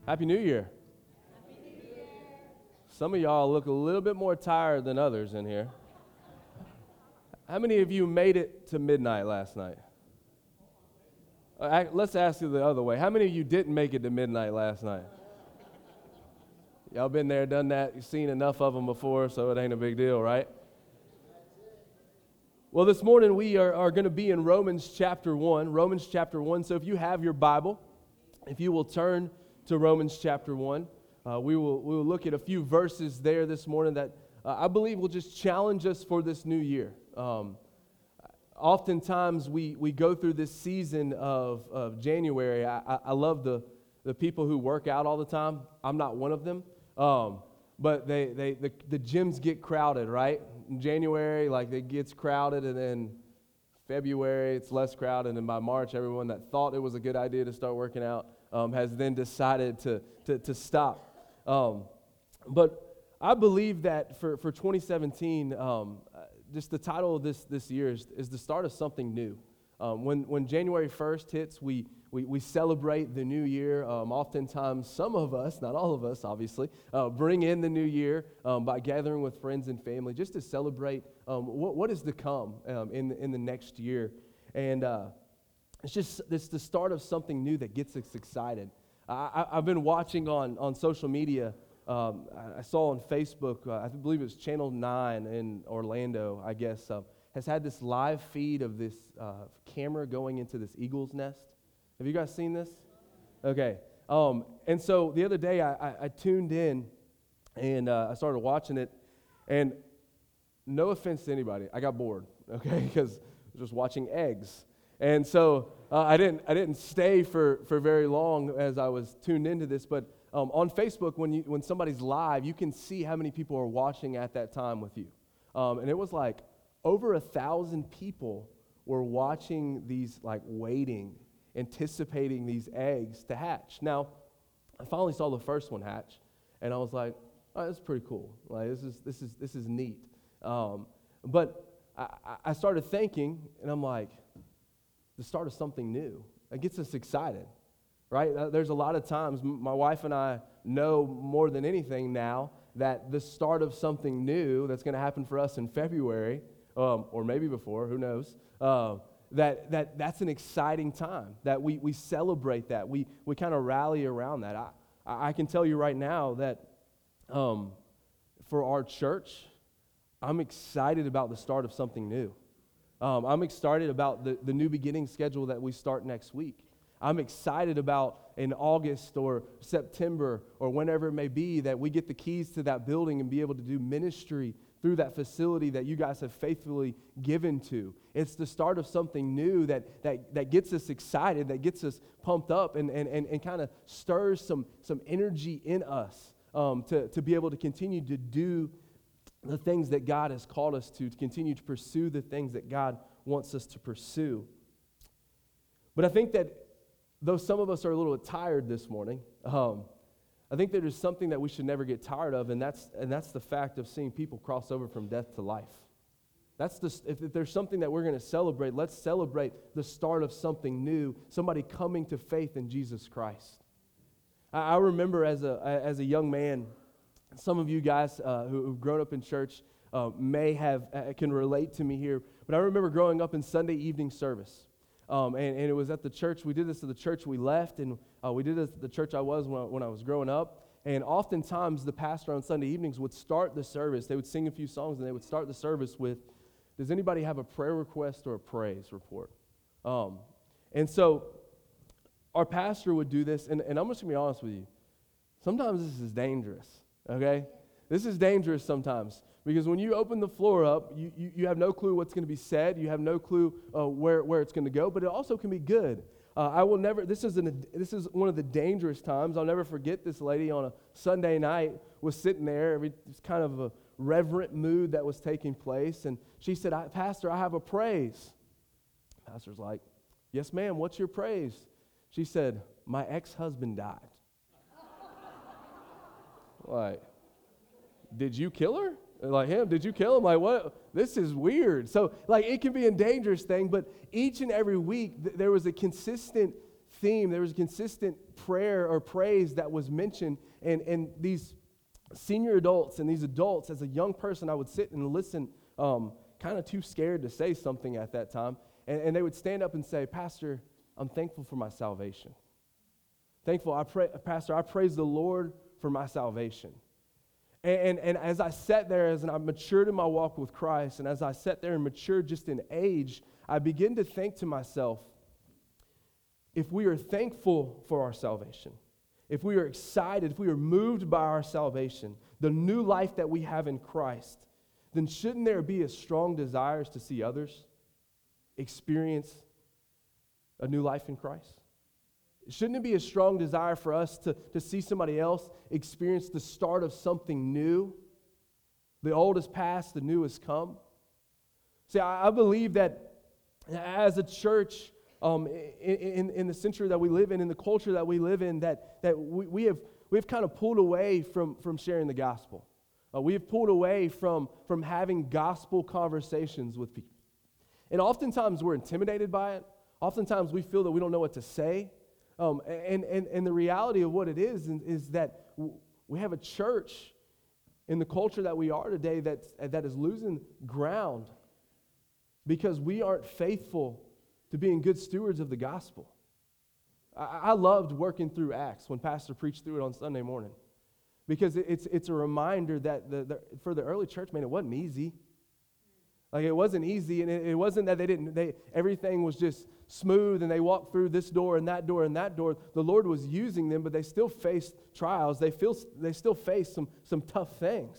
Happy New Year. Some of y'all look a little bit more tired than others in here. How many of you made it to midnight last night? Let's ask you the other way. How many of you didn't make it to midnight last night? Y'all been there, done that. You've seen enough of them before, so it ain't a big deal, right? Well, this morning we are going to be in Romans chapter 1. Romans chapter 1. So if you have your Bible, if you will turn to Romans chapter 1, we will look at a few verses there this morning that I believe will just challenge us for this new year. Oftentimes we go through this season of January. I love the people who work out all the time. I'm not one of them. But the gyms get crowded, right? In January, like it gets crowded, and then February it's less crowded, and by March, everyone that thought it was a good idea to start working out has then decided to stop. But I believe that for 2017, just the title of this year is the start of something new. When January 1st hits, we celebrate the new year. Oftentimes, some of us, not all of us, obviously, bring in the new year by gathering with friends and family just to celebrate what is to come in the next year. And it's the start of something new that gets us excited. I've been watching on social media. I saw on Facebook, I believe it was Channel 9 in Orlando, I guess, has had this live feed of this camera going into this eagle's nest. Have you guys seen this? Okay. And so the other day I tuned in and I started watching it, and no offense to anybody, I got bored, okay, because I was just watching eggs. And so I didn't stay for very long as I was tuned into this, but on Facebook, when somebody's live, you can see how many people are watching at that time with you. And it was like over 1,000 people were watching these, like waiting, anticipating these eggs to hatch. Now, I finally saw the first one hatch, and I was like, "Oh, that's pretty cool. Like this is neat." But I started thinking, and I'm like, the start of something new. It gets us excited, right? There's a lot of times, my wife and I know more than anything now that the start of something new that's going to happen for us in February, or maybe before, who knows, that's an exciting time, that we celebrate that. We kind of rally around that. I can tell you right now that for our church, I'm excited about the start of something new. I'm excited about the new beginning schedule that we start next week. I'm excited about in August or September or whenever it may be that we get the keys to that building and be able to do ministry through that facility that you guys have faithfully given to. It's the start of something new that gets us excited, that gets us pumped up and kind of stirs some energy in us to be able to continue to do the things that God has called us to continue to pursue the things that God wants us to pursue. But I think that though some of us are a little tired this morning, I think that there's something that we should never get tired of, and that's the fact of seeing people cross over from death to life. If there's something that we're going to celebrate, let's celebrate the start of something new, somebody coming to faith in Jesus Christ. I remember as a young man, some of you guys who've grown up in church can relate to me here, but I remember growing up in Sunday evening service. And it was at the church. We did this at the church we left, and we did this at the church I was when I was growing up. And oftentimes the pastor on Sunday evenings would start the service. They would sing a few songs, and they would start the service with, "Does anybody have a prayer request or a praise report?" And so our pastor would do this, and I'm just going to be honest with you. Sometimes this is dangerous, okay? This is dangerous sometimes. Because when you open the floor up, you have no clue what's going to be said. You have no clue where it's going to go. But it also can be good. I will never. This is one of the dangerous times. I'll never forget this lady on a Sunday night was sitting there. It's kind of a reverent mood that was taking place, and she said, "Pastor, I have a praise." Pastor's like, "Yes, ma'am. What's your praise?" She said, "My ex-husband died." Like, did you kill her? Like, him, did you kill him? Like, what? This is weird. So, like, it can be a dangerous thing, but each and every week, there was a consistent theme. There was a consistent prayer or praise that was mentioned. And these senior adults and these adults, as a young person, I would sit and listen, kind of too scared to say something at that time. And they would stand up and say, Pastor, I'm thankful for my salvation. Thankful, Pastor, I praise the Lord for my salvation. And as I sat there, as I matured in my walk with Christ, and as I sat there and matured just in age, I began to think to myself, if we are thankful for our salvation, if we are excited, if we are moved by our salvation, the new life that we have in Christ, then shouldn't there be a strong desire to see others experience a new life in Christ? Shouldn't it be a strong desire for us to see somebody else experience the start of something new? The old is past, the new has come. See, I believe that as a church, in the century that we live in the culture that we live in, that we've kind of pulled away from sharing the gospel. We have pulled away from having gospel conversations with people. And oftentimes we're intimidated by it. Oftentimes we feel that we don't know what to say. And the reality of what it is that we have a church in the culture that we are today that is losing ground because we aren't faithful to being good stewards of the gospel. I loved working through Acts when Pastor preached through it on Sunday morning, because it's a reminder that for the early church, man, it wasn't easy. Like, it wasn't easy, and it wasn't that everything was just smooth and they walked through this door and that door and that door. The Lord was using them, but they still faced trials. They still faced some tough things.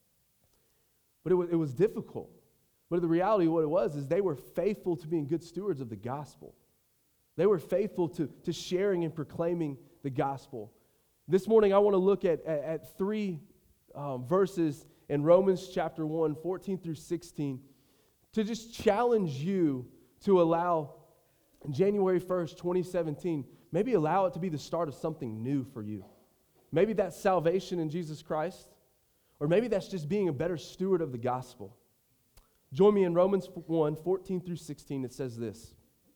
But it was difficult. But the reality of what it was is they were faithful to being good stewards of the gospel. They were faithful to sharing and proclaiming the gospel. This morning I want to look at three verses in Romans chapter 1, 14 through 16, to just challenge you to allow January 1st, 2017, maybe allow it to be the start of something new for you. Maybe that's salvation in Jesus Christ, or maybe that's just being a better steward of the gospel. Join me in Romans 1, 14 through 16. It says this.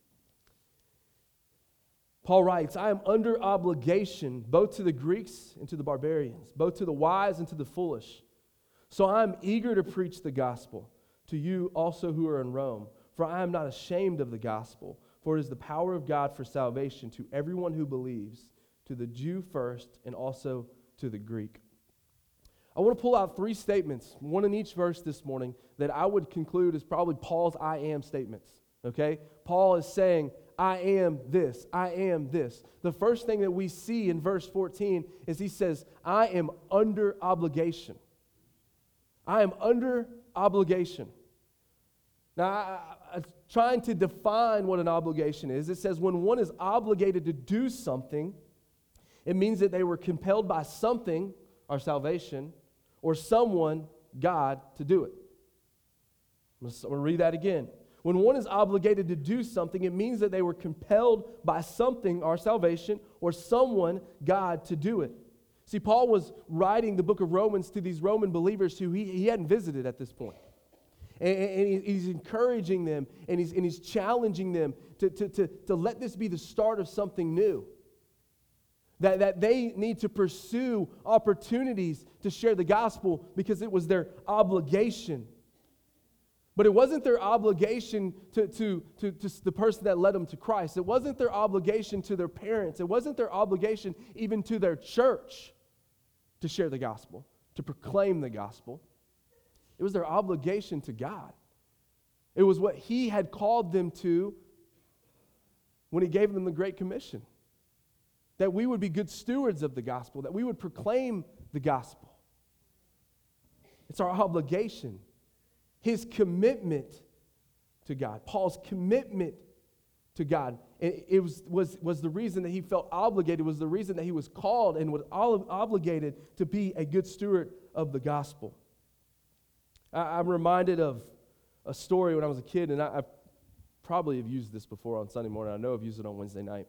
Paul writes, I am under obligation both to the Greeks and to the barbarians, both to the wise and to the foolish. So I am eager to preach the gospel to you also who are in Rome, for I am not ashamed of the gospel, for it is the power of God for salvation to everyone who believes, to the Jew first and also to the Greek. I want to pull out three statements, one in each verse this morning, that I would conclude is probably Paul's I am statements, okay? Paul is saying, I am this, I am this. The first thing that we see in verse 14 is he says, I am under obligation. I am under obligation. Now, I'm trying to define what an obligation is. It says when one is obligated to do something, it means that they were compelled by something, our salvation, or someone, God, to do it. I'm going to read that again. When one is obligated to do something, it means that they were compelled by something, our salvation, or someone, God, to do it. See, Paul was writing the book of Romans to these Roman believers who he hadn't visited at this point. And he's encouraging them, and he's challenging them to let this be the start of something new. That they need to pursue opportunities to share the gospel because it was their obligation. But it wasn't their obligation to the person that led them to Christ. It wasn't their obligation to their parents. It wasn't their obligation even to their church to share the gospel, to proclaim the gospel. It was their obligation to God. It was what He had called them to when He gave them the Great Commission. That we would be good stewards of the gospel, that we would proclaim the gospel. It's our obligation. His commitment to God, Paul's commitment to God, it was the reason that he felt obligated, was the reason that he was called and was obligated to be a good steward of the gospel. I'm reminded of a story when I was a kid, and I probably have used this before on Sunday morning. I know I've used it on Wednesday night.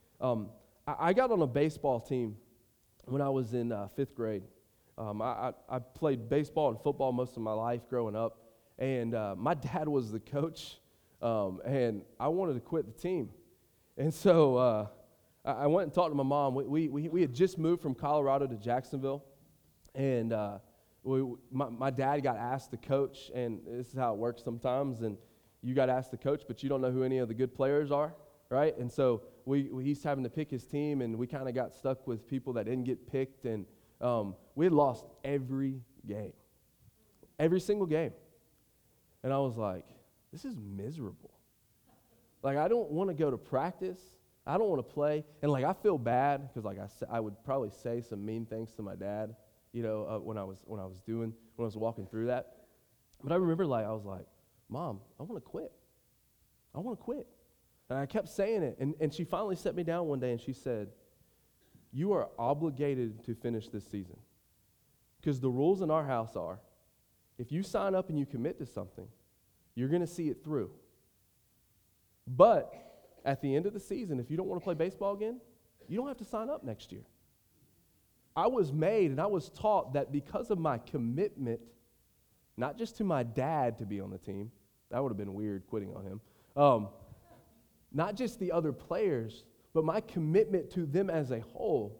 I got on a baseball team when I was in 5th grade. I played baseball and football most of my life growing up, and my dad was the coach, and I wanted to quit the team. And so I went and talked to my mom. We had just moved from Colorado to Jacksonville, and my dad got asked to coach, and this is how it works sometimes, and you got asked to coach, but you don't know who any of the good players are, right? And so he's having to pick his team, and we kind of got stuck with people that didn't get picked, and we had lost every game, every single game. And I was like, this is miserable. Like, I don't want to go to practice. I don't want to play. And, like, I feel bad because, like, I would probably say some mean things to my dad, when I was walking through that. But I remember, like, I was like, Mom, I want to quit. I want to quit. And I kept saying it. And she finally sat me down one day and she said, you are obligated to finish this season. Because the rules in our house are, if you sign up and you commit to something, you're going to see it through. But at the end of the season, if you don't want to play baseball again, you don't have to sign up next year. I was made and I was taught that because of my commitment, not just to my dad to be on the team, that would have been weird quitting on him, not just the other players, but my commitment to them as a whole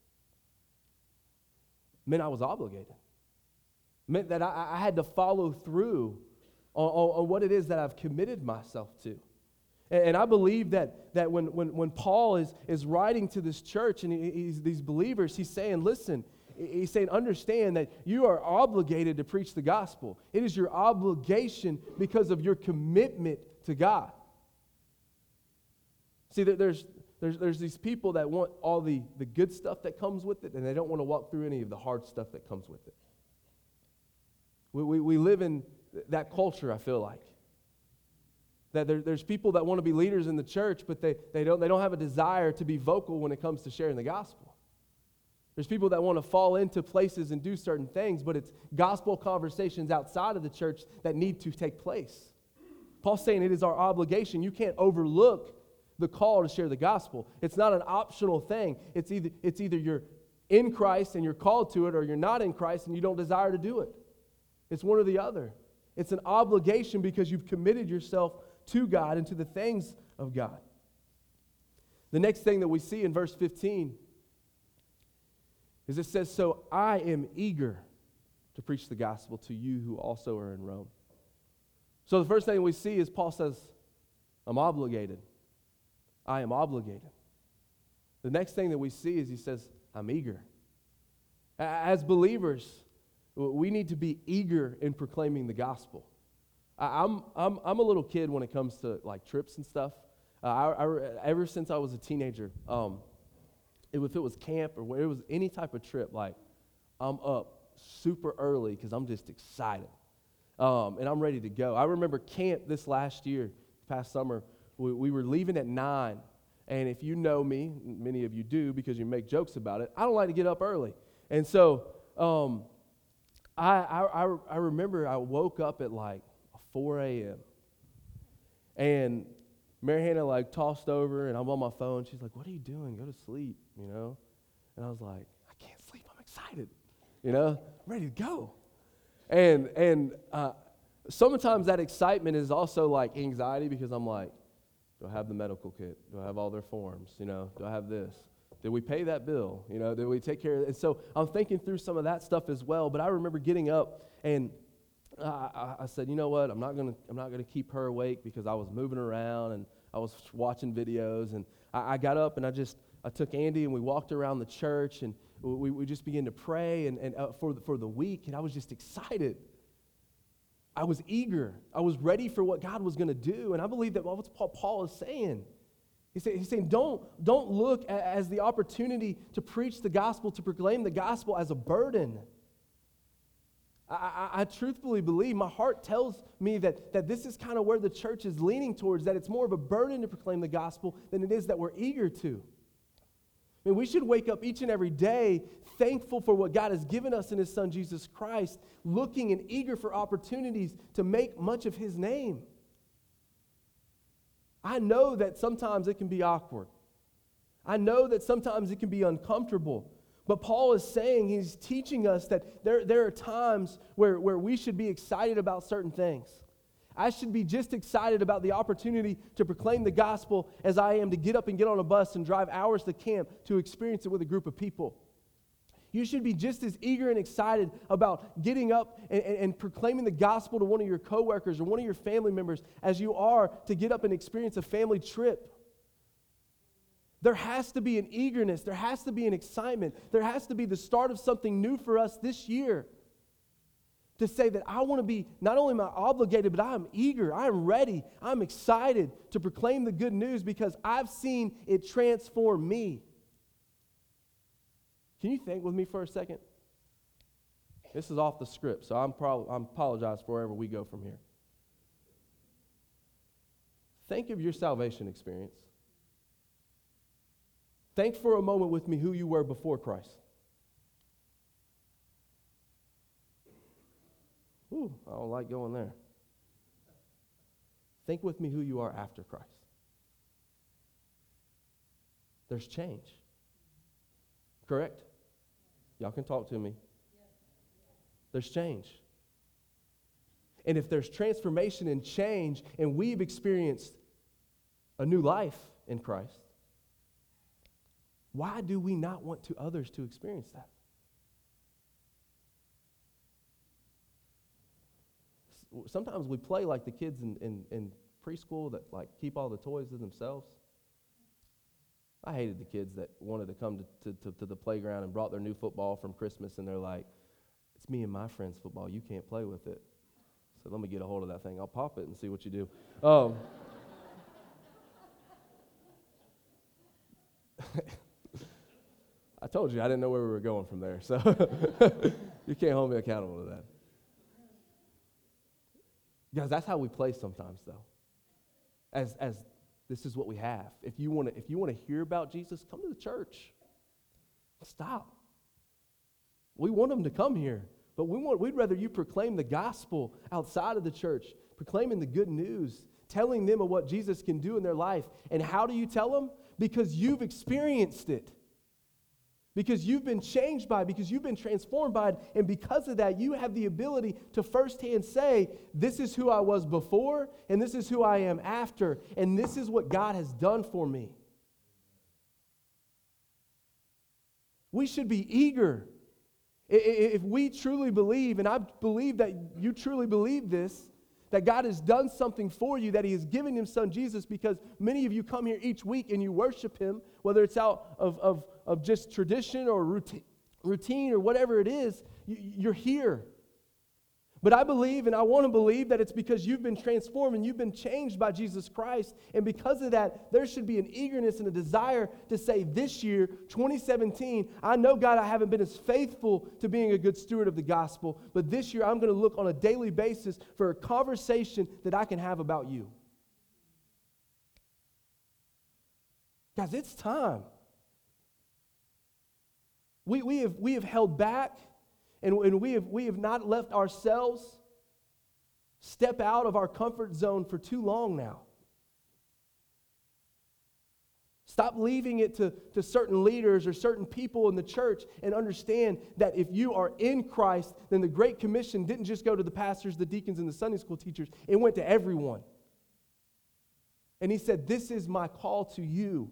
meant I was obligated. Meant that I had to follow through on what it is that I've committed myself to. And I believe that when Paul is writing to this church and these believers, he's saying, listen, he's saying, understand that you are obligated to preach the gospel. It is your obligation because of your commitment to God. See, there's these people that want all the good stuff that comes with it, and they don't want to walk through any of the hard stuff that comes with it. We live in that culture, I feel like. That there's people that want to be leaders in the church, but they don't have a desire to be vocal when it comes to sharing the gospel. There's people that want to fall into places and do certain things, but it's gospel conversations outside of the church that need to take place. Paul's saying it is our obligation. You can't overlook the call to share the gospel. It's not an optional thing. It's either you're in Christ and you're called to it, or you're not in Christ and you don't desire to do it. It's one or the other. It's an obligation because you've committed yourself to God and to the things of God. The next thing that we see in verse 15 is it says, so I am eager to preach the gospel to you who also are in Rome. So the first thing we see is Paul says, I'm obligated. I am obligated. The next thing that we see is he says, I'm eager. As believers, we need to be eager in proclaiming the gospel. I'm a little kid when it comes to like trips and stuff. Ever since I was a teenager, if it was camp or it was any type of trip, like I'm up super early because I'm just excited, and I'm ready to go. I remember camp this last year, past summer. We were leaving at 9, and if you know me, many of you do because you make jokes about it, I don't like to get up early. And so I remember I woke up at like 4 a.m. and Mary Hannah like tossed over, and I'm on my phone. She's like, what are you doing? Go to sleep, And I was like, I can't sleep. I'm excited, I'm ready to go. And sometimes that excitement is also like anxiety because I'm like, do I have the medical kit? Do I have all their forms? Do I have this? Did we pay that bill? Did we take care of it? And so I'm thinking through some of that stuff as well. But I remember getting up and I said, you know what? I'm not gonna keep her awake because I was moving around and I was watching videos. And I got up and I took Andy and we walked around the church and we just began to pray and for the week. And I was just excited. I was eager. I was ready for what God was going to do. And I believe that what Paul is saying. He's saying don't look as the opportunity to preach the gospel, to proclaim the gospel as a burden. I truthfully believe, my heart tells me that this is kind of where the church is leaning towards, that it's more of a burden to proclaim the gospel than it is that we're eager to. I mean, we should wake up each and every day thankful for what God has given us in His Son, Jesus Christ, looking and eager for opportunities to make much of His name. I know that sometimes it can be awkward. I know that sometimes it can be uncomfortable. But Paul is saying, he's teaching us that there are times where we should be excited about certain things. I should be just excited about the opportunity to proclaim the gospel as I am to get up and get on a bus and drive hours to camp to experience it with a group of people. You should be just as eager and excited about getting up and proclaiming the gospel to one of your coworkers or one of your family members as you are to get up and experience a family trip. There has to be an eagerness. There has to be an excitement. There has to be the start of something new for us this year. To say that I want to be, not only am I obligated, but I am eager, I am ready, I'm excited to proclaim the good news because I've seen it transform me. Can you think with me for a second? This is off the script, so I'm apologize for wherever we go from here. Think of your salvation experience. Think for a moment with me who you were before Christ. Ooh, I don't like going there. Think with me who you are after Christ. There's change. Correct? Y'all can talk to me. There's change. And if there's transformation and change, and we've experienced a new life in Christ, why do we not want others to experience that? Sometimes we play like the kids in preschool that like keep all the toys to themselves. I hated the kids that wanted to come to the playground and brought their new football from Christmas, and they're like, it's me and my friend's football. You can't play with it. So let me get a hold of that thing. I'll pop it and see what you do. I told you I didn't know where we were going from there, so you can't hold me accountable to that. Guys, that's how we play sometimes, though. As this is what we have. If you want to hear about Jesus, come to the church. Stop. We want them to come here, but we'd rather you proclaim the gospel outside of the church, proclaiming the good news, telling them of what Jesus can do in their life. And how do you tell them? Because you've experienced it. Because you've been changed by it, because you've been transformed by it, and because of that, you have the ability to firsthand say, this is who I was before, and this is who I am after, and this is what God has done for me. We should be eager. If we truly believe, and I believe that you truly believe this, that God has done something for you, that He has given His Son Jesus, because many of you come here each week and you worship Him, whether it's out of just tradition or routine or whatever it is, you're here. But I believe, and I want to believe, that it's because you've been transformed and you've been changed by Jesus Christ. And because of that, there should be an eagerness and a desire to say, this year, 2017, I know, God, I haven't been as faithful to being a good steward of the gospel, but this year I'm going to look on a daily basis for a conversation that I can have about you. Guys, it's time. We have held back. And we have not let ourselves step out of our comfort zone for too long now. Stop leaving it to certain leaders or certain people in the church, and understand that if you are in Christ, then the Great Commission didn't just go to the pastors, the deacons, and the Sunday school teachers. It went to everyone. And He said, this is my call to you.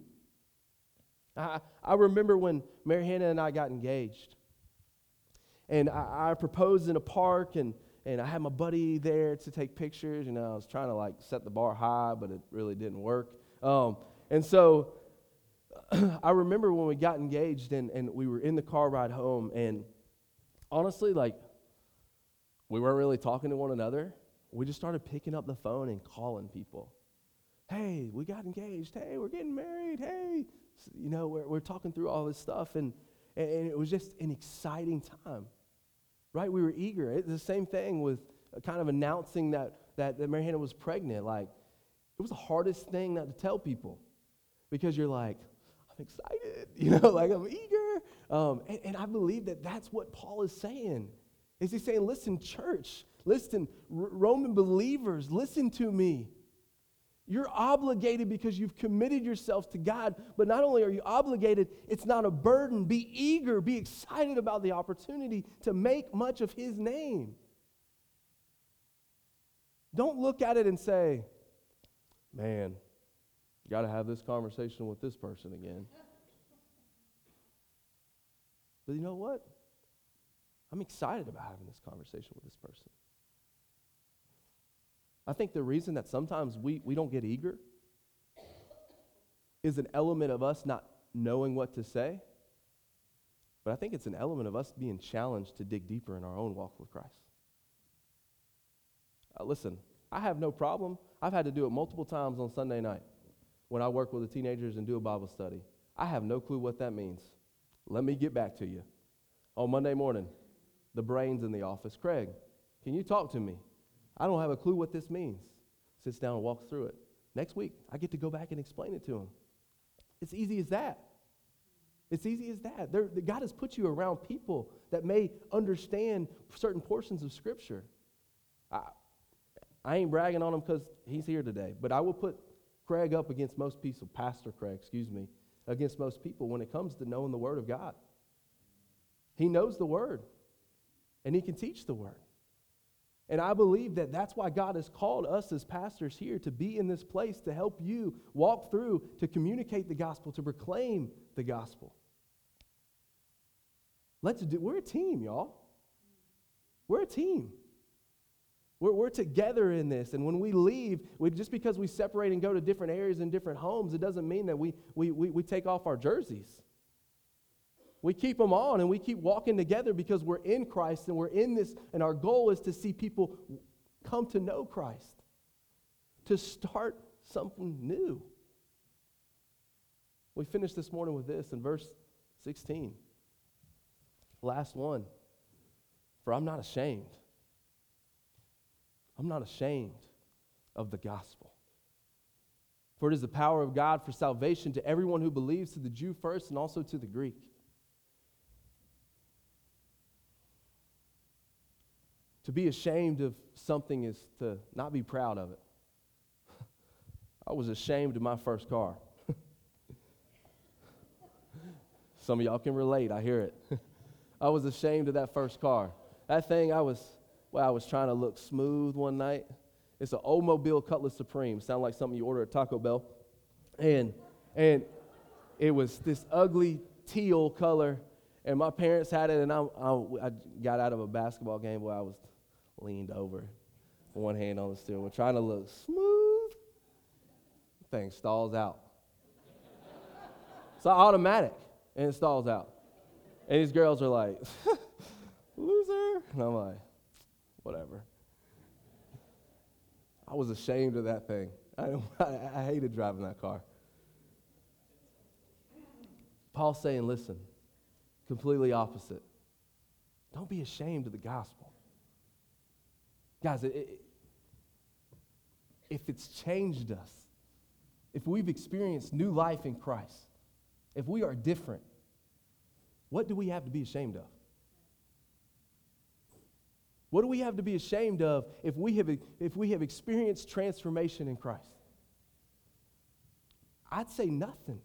I remember when Mary Hannah and I got engaged. And I proposed in a park, and I had my buddy there to take pictures. I was trying to like set the bar high, but it really didn't work. And so I remember when we got engaged, and we were in the car ride home, and honestly, like, we weren't really talking to one another. We just started picking up the phone and calling people. Hey, we got engaged. Hey, we're getting married. Hey, we're talking through all this stuff, and it was just an exciting time, right? We were eager. It's the same thing with kind of announcing that Mary Hannah was pregnant. Like, it was the hardest thing not to tell people, because you're like, I'm excited, like I'm eager. And I believe that that's what Paul is saying. He's saying, listen, church, listen, Roman believers, listen to me. You're obligated because you've committed yourself to God, but not only are you obligated, it's not a burden. Be eager, be excited about the opportunity to make much of His name. Don't look at it and say, man, got to have this conversation with this person again. But you know what? I'm excited about having this conversation with this person. I think the reason that sometimes we don't get eager is an element of us not knowing what to say, but I think it's an element of us being challenged to dig deeper in our own walk with Christ. Listen, I have no problem. I've had to do it multiple times on Sunday night when I work with the teenagers and do a Bible study. I have no clue what that means. Let me get back to you. On Monday morning, the brain's in the office. Craig, can you talk to me? I don't have a clue what this means. Sits down and walks through it. Next week, I get to go back and explain it to him. It's easy as that. It's easy as that. God has put you around people that may understand certain portions of Scripture. I ain't bragging on him because he's here today, but I will put Craig up against most people, Pastor Craig, against most people when it comes to knowing the Word of God. He knows the Word, and he can teach the Word. And I believe that that's why God has called us as pastors here to be in this place to help you walk through, to communicate the gospel, to proclaim the gospel. We're a team, y'all. We're a team. We're together in this, and when we leave, just because we separate and go to different areas and different homes, it doesn't mean that we take off our jerseys. We keep them on, and we keep walking together because we're in Christ, and we're in this, and our goal is to see people come to know Christ, to start something new. We finished this morning with this in verse 16. Last one. For I'm not ashamed. I'm not ashamed of the gospel. For it is the power of God for salvation to everyone who believes, to the Jew first and also to the Greek. To be ashamed of something is to not be proud of it. I was ashamed of my first car. Some of y'all can relate, I hear it. I was ashamed of that first car. That thing, I was trying to look smooth one night. It's an Oldsmobile Cutlass Supreme. Sound like something you order at Taco Bell. And it was this ugly teal color, and my parents had it, and I got out of a basketball game where I was leaned over, one hand on the steering wheel, trying to look smooth. Thing stalls out. It's automatic, and it stalls out. And these girls are like, loser. And I'm like, whatever. I was ashamed of that thing. I hated driving that car. Paul's saying, listen, completely opposite. Don't be ashamed of the gospel. Guys, if it's changed us, if we've experienced new life in Christ, if we are different, what do we have to be ashamed of? What do we have to be ashamed of if we have experienced transformation in Christ? I'd say nothing.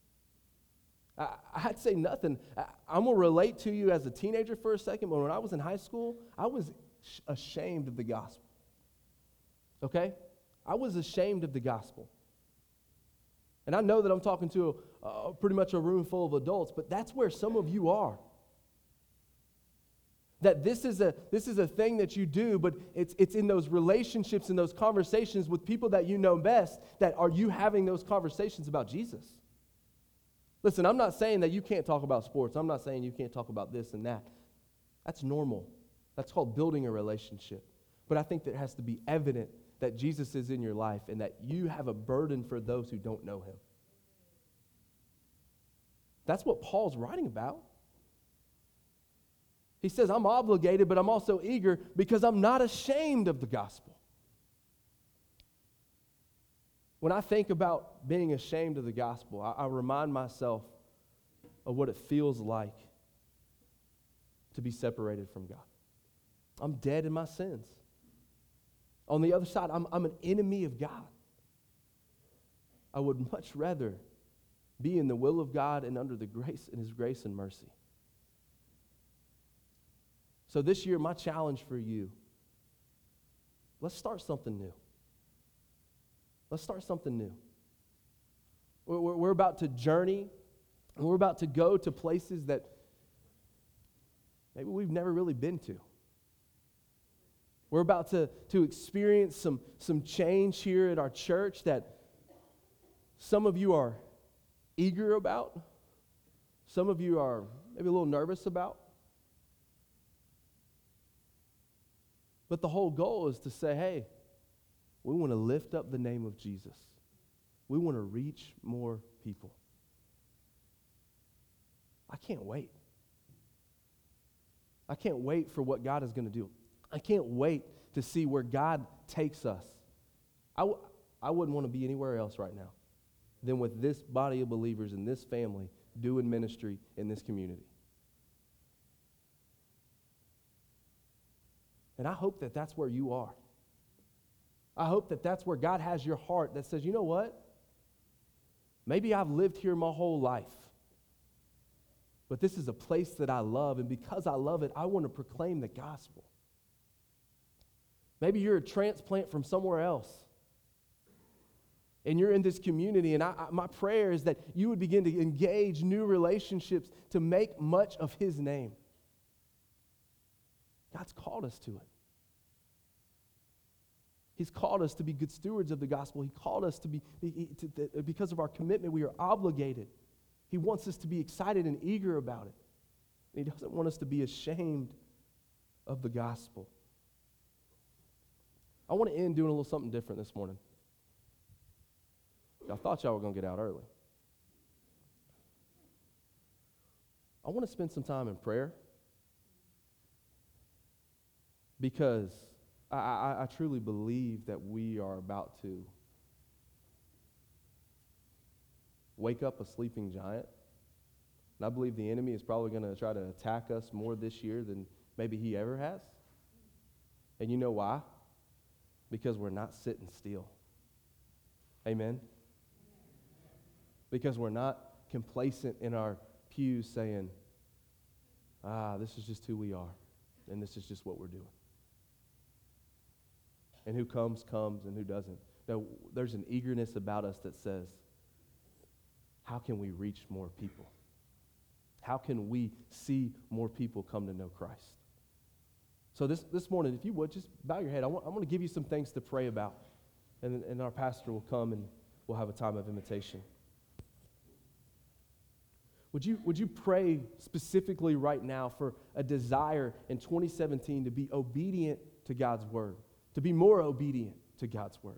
I'd say nothing. I'm going to relate to you as a teenager for a second, but when I was in high school, I was ashamed of the gospel. Okay? I was ashamed of the gospel. And I know that I'm talking to pretty much a room full of adults, but that's where some of you are. That this is a thing that you do, but it's in those relationships and those conversations with people that you know best that are you having those conversations about Jesus. Listen, I'm not saying that you can't talk about sports. I'm not saying you can't talk about this and that. That's normal. That's called building a relationship. But I think that it has to be evident that Jesus is in your life and that you have a burden for those who don't know him. That's what Paul's writing about. He says, I'm obligated, but I'm also eager because I'm not ashamed of the gospel. When I think about being ashamed of the gospel, I remind myself of what it feels like to be separated from God. I'm dead in my sins. On the other side, I'm an enemy of God. I would much rather be in the will of God and under the grace and his grace and mercy. So this year, my challenge for you, let's start something new. Let's start something new. We're about to journey, and we're about to go to places that maybe we've never really been to. We're about to experience some change here at our church that some of you are eager about. Some of you are maybe a little nervous about. But the whole goal is to say, hey, we want to lift up the name of Jesus. We want to reach more people. I can't wait. I can't wait for what God is going to do. I can't wait to see where God takes us. I wouldn't want to be anywhere else right now than with this body of believers and this family doing ministry in this community. And I hope that that's where you are. I hope that that's where God has your heart that says, you know what? Maybe I've lived here my whole life, but this is a place that I love, and because I love it, I want to proclaim the gospel. Maybe you're a transplant from somewhere else, and you're in this community, and my prayer is that you would begin to engage new relationships to make much of His name. God's called us to it. He's called us to be good stewards of the gospel. He called us to be because of our commitment, we are obligated. He wants us to be excited and eager about it. And He doesn't want us to be ashamed of the gospel. I want to end doing a little something different this morning. I thought y'all were going to get out early. I want to spend some time in prayer because I truly believe that we are about to wake up a sleeping giant. And I believe the enemy is probably going to try to attack us more this year than maybe he ever has. And you know why? Because we're not sitting still. Amen? Because we're not complacent in our pews saying, this is just who we are, and this is just what we're doing. And who comes, and who doesn't. No, there's an eagerness about us that says, how can we reach more people? How can we see more people come to know Christ? So this morning, if you would, just bow your head. I want to give you some things to pray about. And our pastor will come and we'll have a time of invitation. Would you pray specifically right now for a desire in 2017 to be obedient to God's word, to be more obedient to God's word?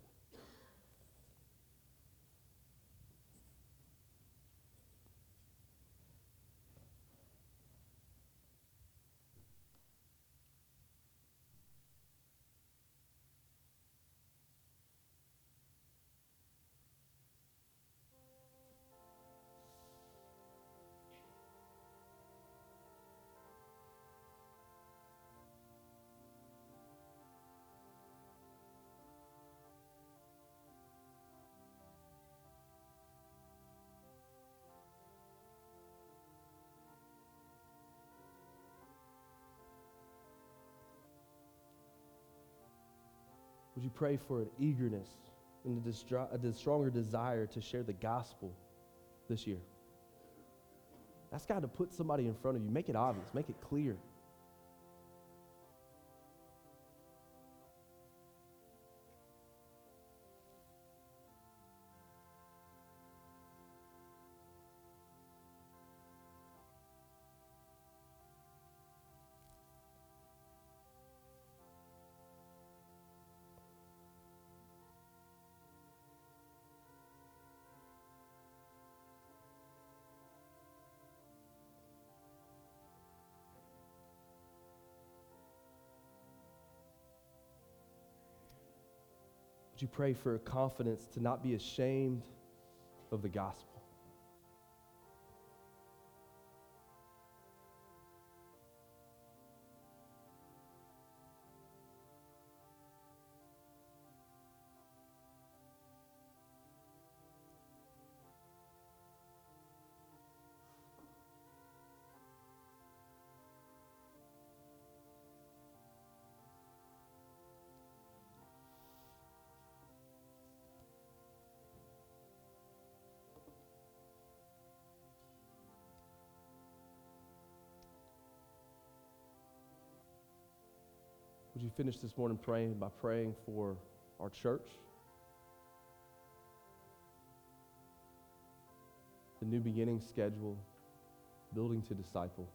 Would you pray for an eagerness and a stronger desire to share the gospel this year? Ask God to put somebody in front of you. Make it obvious. Make it clear. Would you pray for a confidence to not be ashamed of the gospel? Would you finish this morning praying by praying for our church, the New Beginning schedule, building to disciple,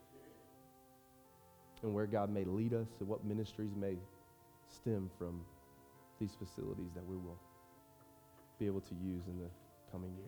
and where God may lead us and what ministries may stem from these facilities that we will be able to use in the coming year.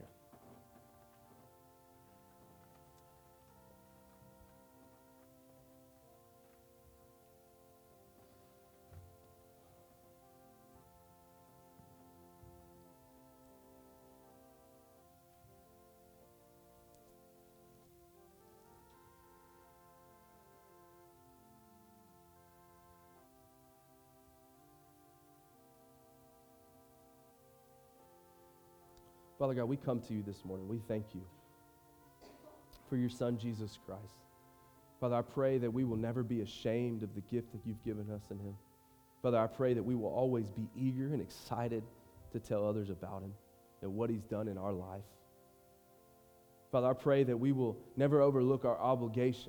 Father God, we come to you this morning. We thank you for your Son, Jesus Christ. Father, I pray that we will never be ashamed of the gift that you've given us in him. Father, I pray that we will always be eager and excited to tell others about him and what he's done in our life. Father, I pray that we will never overlook our obligation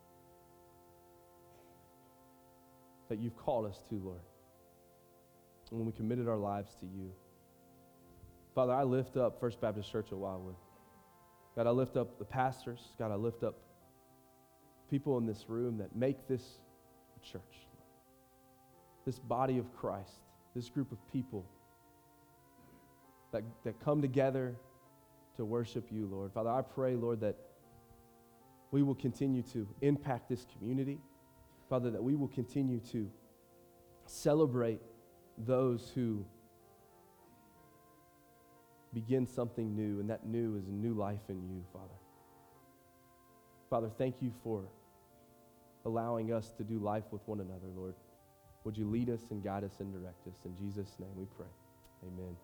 that you've called us to, Lord, and when we committed our lives to you. Father, I lift up First Baptist Church of Wildwood. God, I lift up the pastors. God, I lift up people in this room that make this a church. This body of Christ, this group of people that come together to worship you, Lord. Father, I pray, Lord, that we will continue to impact this community. Father, that we will continue to celebrate those who begin something new, and that new is a new life in you, Father. Father, thank you for allowing us to do life with one another, Lord. Would you lead us and guide us and direct us? In Jesus' name we pray. Amen.